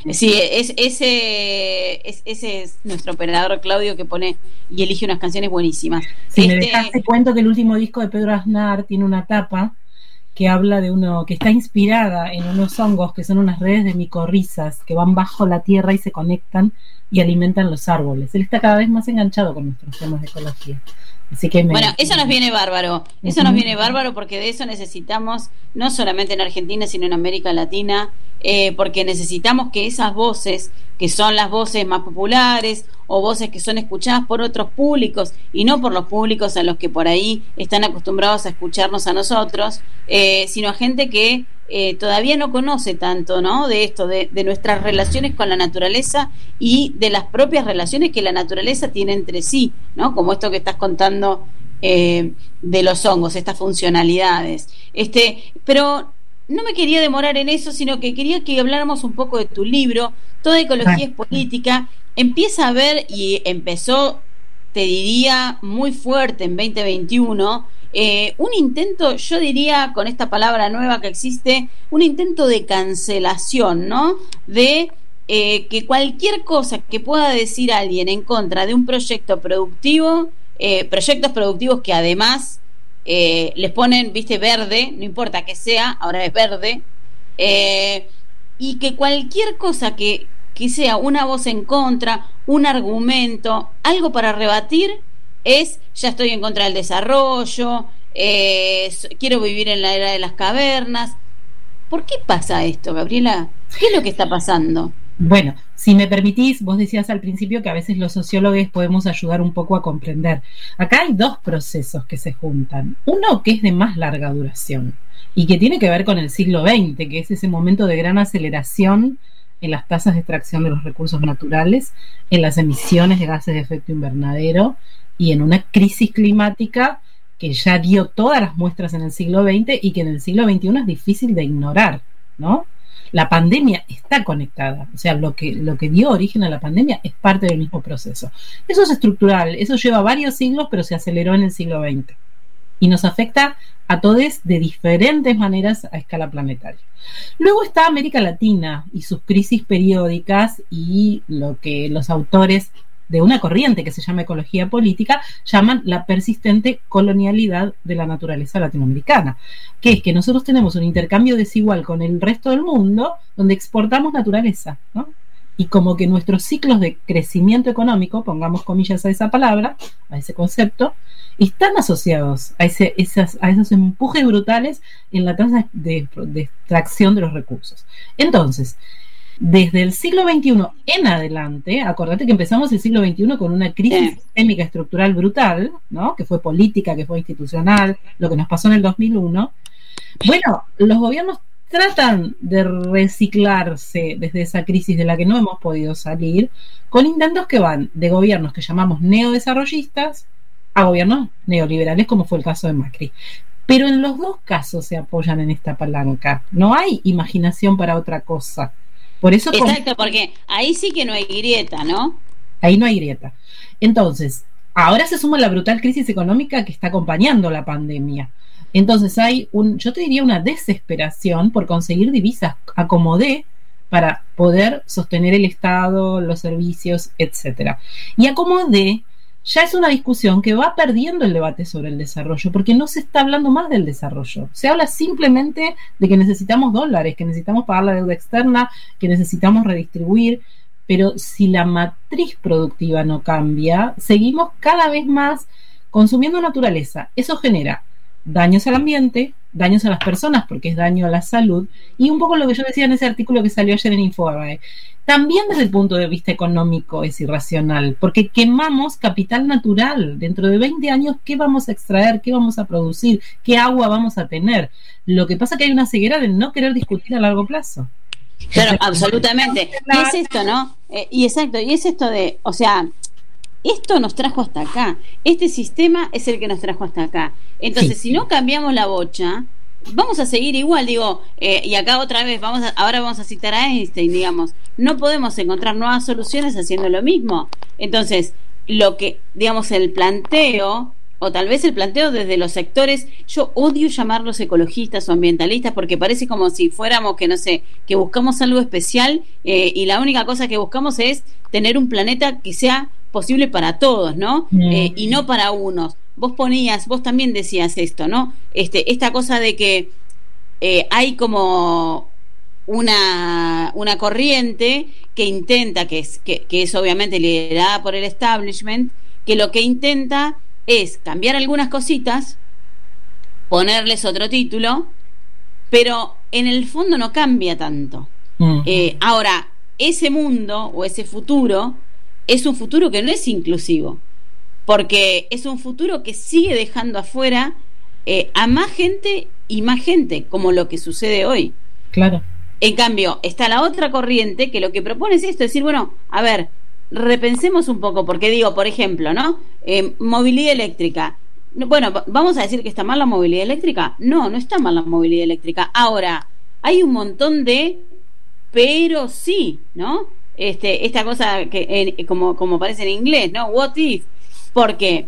ese es nuestro operador Claudio, que pone y elige unas canciones buenísimas. Si me dejaste, cuento que el último disco de Pedro Aznar tiene una tapa que habla de que está inspirada en unos hongos que son unas redes de micorrizas que van bajo la tierra y se conectan y alimentan los árboles. Él está cada vez más enganchado con nuestros temas de ecología. Así que bueno, eso nos viene bárbaro. Eso nos viene bárbaro, porque de eso necesitamos, no solamente en Argentina, sino en América Latina, porque necesitamos que esas voces, que son las voces más populares, o voces que son escuchadas por otros públicos y no por los públicos a los que por ahí están acostumbrados a escucharnos a nosotros, sino a gente que todavía no conoce tanto, ¿no? De esto, de nuestras relaciones con la naturaleza y de las propias relaciones que la naturaleza tiene entre sí, ¿no? Como esto que estás contando de los hongos, estas funcionalidades. Pero no me quería demorar en eso, sino que quería que habláramos un poco de tu libro, Toda ecología es política. Empieza a ver, y empezó, te diría, muy fuerte en 2021, un intento, yo diría, con esta palabra nueva que existe, un intento de cancelación, ¿no? De que cualquier cosa que pueda decir alguien en contra de un proyecto productivo, proyectos productivos que además les ponen, viste, verde, no importa que sea, ahora es verde, y que cualquier cosa que sea una voz en contra, un argumento, algo para rebatir, ya estoy en contra del desarrollo, quiero vivir en la era de las cavernas. ¿Por qué pasa esto, Gabriela? ¿Qué es lo que está pasando? Bueno, si me permitís, vos decías al principio que a veces los sociólogos podemos ayudar un poco a comprender. Acá hay dos procesos que se juntan. Uno que es de más larga duración y que tiene que ver con el siglo XX, que es ese momento de gran aceleración en las tasas de extracción de los recursos naturales, en las emisiones de gases de efecto invernadero y en una crisis climática que ya dio todas las muestras en el siglo XX y que en el siglo XXI es difícil de ignorar, ¿no? La pandemia está conectada, o sea, lo que dio origen a la pandemia es parte del mismo proceso. Eso es estructural, eso lleva varios siglos, pero se aceleró en el siglo XX y nos afecta a todos de diferentes maneras a escala planetaria. Luego está América Latina y sus crisis periódicas y lo que los autores de una corriente que se llama ecología política llaman la persistente colonialidad de la naturaleza latinoamericana, que es que nosotros tenemos un intercambio desigual con el resto del mundo donde exportamos naturaleza, ¿no? Y como que nuestros ciclos de crecimiento económico, pongamos comillas a esa palabra, a ese concepto, están asociados a esos empujes brutales en la tasa de extracción de los recursos. Entonces, desde el siglo XXI en adelante, acordate que empezamos el siglo XXI con una crisis sistémica estructural brutal, ¿no? Que fue política, que fue institucional, lo que nos pasó en el 2001. Bueno, los gobiernos tratan de reciclarse desde esa crisis de la que no hemos podido salir, con intentos que van de gobiernos que llamamos neodesarrollistas a gobiernos neoliberales, como fue el caso de Macri. Pero en los dos casos se apoyan en esta palanca. No hay imaginación para otra cosa. Por eso exacto, porque ahí sí que no hay grieta, ¿no? Ahí no hay grieta. Entonces, ahora se suma la brutal crisis económica que está acompañando la pandemia. Entonces hay yo te diría una desesperación por conseguir divisas a como dé para poder sostener el Estado, los servicios, etcétera. Y a como dé ya es una discusión que va perdiendo el debate sobre el desarrollo, porque no se está hablando más del desarrollo. Se habla simplemente de que necesitamos dólares, que necesitamos pagar la deuda externa, que necesitamos redistribuir, pero si la matriz productiva no cambia, seguimos cada vez más consumiendo naturaleza. Eso genera daños al ambiente, daños a las personas porque es daño a la salud, y un poco lo que yo decía en ese artículo que salió ayer en Infobae. También desde el punto de vista económico es irracional, porque quemamos capital natural. Dentro de 20 años, ¿qué vamos a extraer? ¿Qué vamos a producir? ¿Qué agua vamos a tener? Lo que pasa es que hay una ceguera de no querer discutir a largo plazo. Claro, absolutamente. Y es esto, ¿no? Y exacto, y es esto de, o sea, esto nos trajo hasta acá. Este sistema es el que nos trajo hasta acá. Entonces, si no cambiamos la bocha, vamos a seguir igual, digo, y acá otra vez ahora vamos a citar a Einstein, digamos, no podemos encontrar nuevas soluciones haciendo lo mismo. Entonces, lo que, digamos, el planteo, o tal vez el planteo desde los sectores, yo odio llamarlos ecologistas o ambientalistas porque parece como si fuéramos, que no sé, que buscamos algo especial, y la única cosa que buscamos es tener un planeta que sea posible para todos, ¿no? Y no para unos. Vos también decías esto, ¿no? Esta cosa de que hay como una corriente que intenta, que es obviamente liderada por el establishment, que lo que intenta es cambiar algunas cositas, ponerles otro título, pero en el fondo no cambia tanto. Ahora, ese mundo o ese futuro es un futuro que no es inclusivo, porque es un futuro que sigue dejando afuera a más gente y más gente, como lo que sucede hoy. Claro. En cambio, está la otra corriente que lo que propone es esto, es decir, bueno, a ver, repensemos un poco, porque digo, por ejemplo, ¿no? Movilidad eléctrica. Bueno, ¿vamos a decir que está mal la movilidad eléctrica? No está mal la movilidad eléctrica. Ahora, hay un montón de pero sí, ¿no? Esta cosa que como aparece en inglés, ¿no? What if? Porque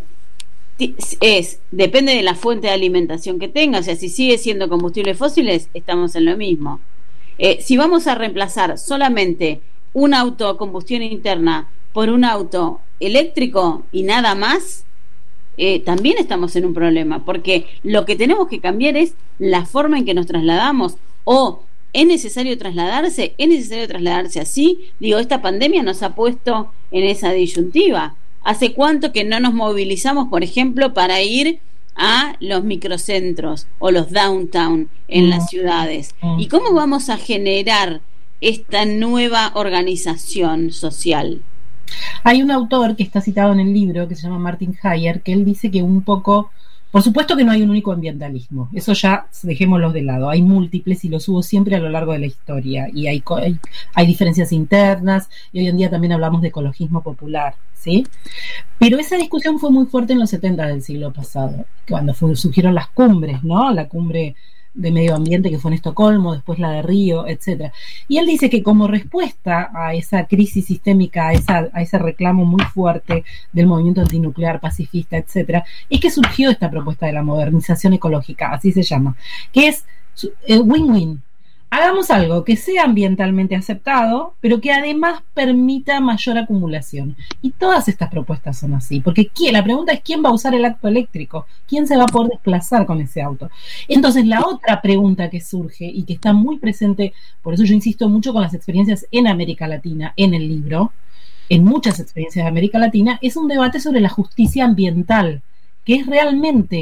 depende de la fuente de alimentación que tenga. O sea, si sigue siendo combustibles fósiles, estamos en lo mismo. Si vamos a reemplazar solamente un auto a combustión interna por un auto eléctrico y nada más, también estamos en un problema, porque lo que tenemos que cambiar es la forma en que nos trasladamos. ¿Es necesario trasladarse? ¿Es necesario trasladarse así? Digo, esta pandemia nos ha puesto en esa disyuntiva. ¿Hace cuánto que no nos movilizamos, por ejemplo, para ir a los microcentros o los downtown en las ciudades? ¿Y cómo vamos a generar esta nueva organización social? Hay un autor que está citado en el libro que se llama Martin Heyer, que él dice que un poco, por supuesto que no hay un único ambientalismo, eso ya dejémoslo de lado, hay múltiples y los hubo siempre a lo largo de la historia, y hay diferencias internas, y hoy en día también hablamos de ecologismo popular, ¿sí? Pero esa discusión fue muy fuerte en los 70 del siglo pasado, cuando surgieron las cumbres, ¿no? La cumbre de medio ambiente que fue en Estocolmo, después la de Río, etcétera. Y él dice que como respuesta a esa crisis sistémica, a ese reclamo muy fuerte del movimiento antinuclear, pacifista, etcétera, es que surgió esta propuesta de la modernización ecológica, así se llama, que es win-win. Hagamos algo que sea ambientalmente aceptado, pero que además permita mayor acumulación. Y todas estas propuestas son así, porque la pregunta es ¿quién va a usar el auto eléctrico? ¿Quién se va a poder desplazar con ese auto? Entonces, la otra pregunta que surge y que está muy presente, por eso yo insisto mucho con las experiencias en América Latina, en el libro, en muchas experiencias de América Latina, es un debate sobre la justicia ambiental, que es realmente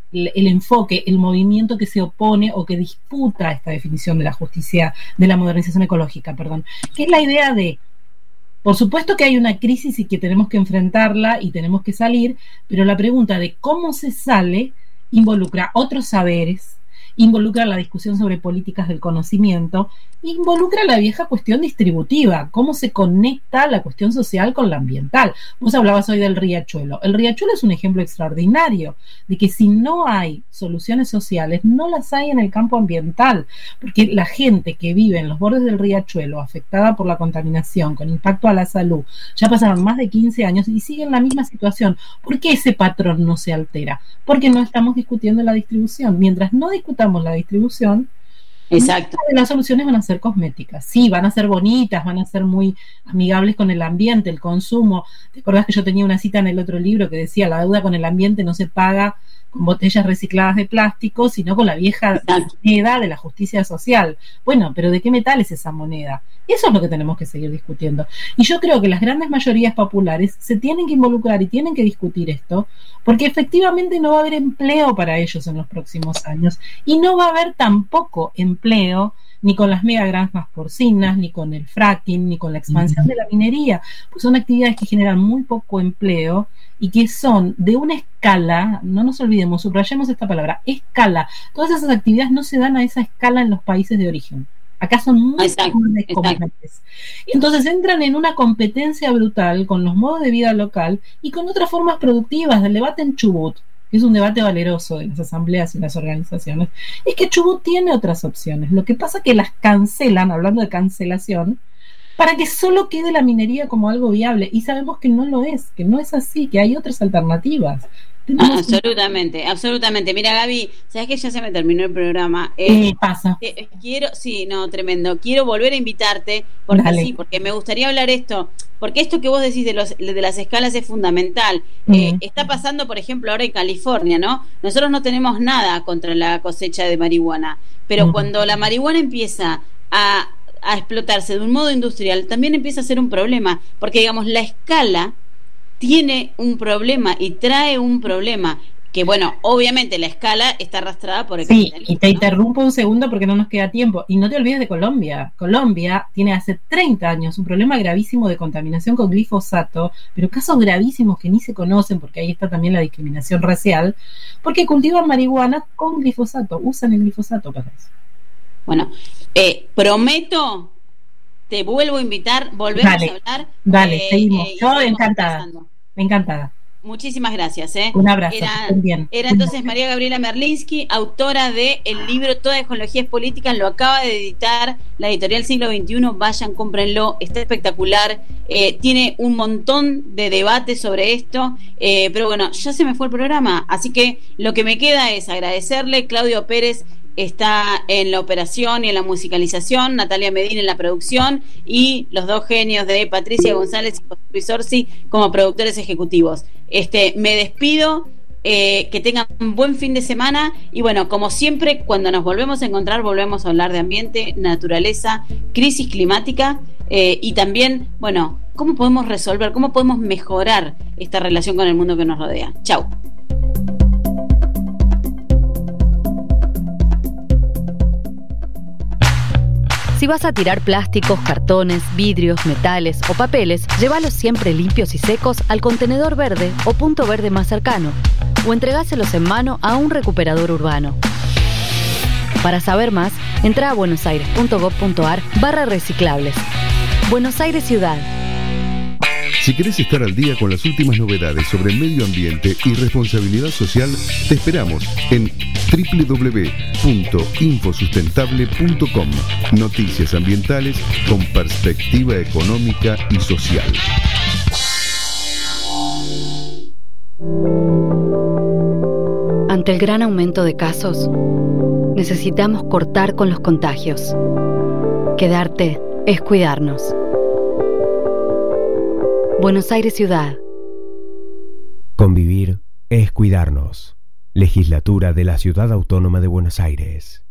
el enfoque, el movimiento que se opone o que disputa esta definición de la justicia, de la modernización ecológica, perdón, que es la idea de, por supuesto que hay una crisis y que tenemos que enfrentarla y tenemos que salir, pero la pregunta de cómo se sale involucra otros saberes, involucra la discusión sobre políticas del conocimiento, involucra la vieja cuestión distributiva, cómo se conecta la cuestión social con la ambiental. Vos hablabas hoy del riachuelo. El riachuelo es un ejemplo extraordinario de que si no hay soluciones sociales, no las hay en el campo ambiental, porque la gente que vive en los bordes del riachuelo, afectada por la contaminación, con impacto a la salud, ya pasaron más de 15 años y siguen en la misma situación. ¿Por qué ese patrón no se altera? Porque no estamos discutiendo la distribución. Mientras no discutamos la distribución, exacto, las soluciones van a ser cosméticas. Sí, van a ser bonitas, van a ser muy amigables con el ambiente, el consumo. ¿Te acordás que yo tenía una cita en el otro libro que decía la deuda con el ambiente no se paga con botellas recicladas de plástico, sino con la vieja moneda de la justicia social? Bueno, pero ¿de qué metal es esa moneda? Eso es lo que tenemos que seguir discutiendo. Y yo creo que las grandes mayorías populares se tienen que involucrar y tienen que discutir esto, porque efectivamente no va a haber empleo para ellos en los próximos años, y no va a haber tampoco empleo ni con las megagranjas porcinas, ni con el fracking, ni con la expansión de la minería, pues son actividades que generan muy poco empleo y que son de una escala, no nos olvidemos, subrayemos esta palabra, escala. Todas esas actividades no se dan a esa escala en los países de origen. Acá son muy descomunales. Y entonces entran en una competencia brutal con los modos de vida local y con otras formas productivas del debate en Chubut, que es un debate valeroso de las asambleas y las organizaciones. Es que Chubut tiene otras opciones. Lo que pasa es que las cancelan, hablando de cancelación, para que solo quede la minería como algo viable. Y sabemos que no lo es, que no es así, que hay otras alternativas. Absolutamente, absolutamente. Mira, Gaby, ¿sabes que ya se me terminó el programa? Pasa. Tremendo. Quiero volver a invitarte, porque porque me gustaría hablar esto, porque esto que vos decís de las escalas es fundamental. Está pasando, por ejemplo, ahora en California, ¿no? Nosotros no tenemos nada contra la cosecha de marihuana, pero cuando la marihuana empieza a explotarse de un modo industrial, también empieza a ser un problema, porque digamos, la escala tiene un problema y trae un problema que, bueno, obviamente la escala está arrastrada por el capitalismo. Y te interrumpo un segundo porque no nos queda tiempo. Y no te olvides de Colombia. Colombia tiene hace 30 años un problema gravísimo de contaminación con glifosato, pero casos gravísimos que ni se conocen, porque ahí está también la discriminación racial, porque cultivan marihuana con glifosato, usan el glifosato para eso. Bueno, prometo, te vuelvo a invitar, volvemos a hablar. Dale, seguimos. Yo encantada. Muchísimas gracias. Un abrazo. Era entonces María Gabriela Merlinsky, autora de el libro Toda Ecología es Política, lo acaba de editar la editorial Siglo XXI, vayan, cómprenlo, está espectacular, tiene un montón de debates sobre esto, pero bueno, ya se me fue el programa, así que lo que me queda es agradecerle. Claudio Pérez está en la operación y en la musicalización, Natalia Medina en la producción y los dos genios de Patricia González y José Luis Orsi como productores ejecutivos. Me despido, que tengan un buen fin de semana y bueno, como siempre, cuando nos volvemos a encontrar volvemos a hablar de ambiente, naturaleza, crisis climática y también, bueno, cómo podemos resolver, cómo podemos mejorar esta relación con el mundo que nos rodea. Chau. Si vas a tirar plásticos, cartones, vidrios, metales o papeles, llévalos siempre limpios y secos al contenedor verde o punto verde más cercano, o entregáselos en mano a un recuperador urbano. Para saber más, entra a buenosaires.gov.ar/reciclables. Buenos Aires Ciudad. Si querés estar al día con las últimas novedades sobre medio ambiente y responsabilidad social, te esperamos en www.infosustentable.com. Noticias ambientales con perspectiva económica y social. Ante el gran aumento de casos, necesitamos cortar con los contagios. Quedarte es cuidarnos. Buenos Aires Ciudad. Convivir es cuidarnos. Legislatura de la Ciudad Autónoma de Buenos Aires.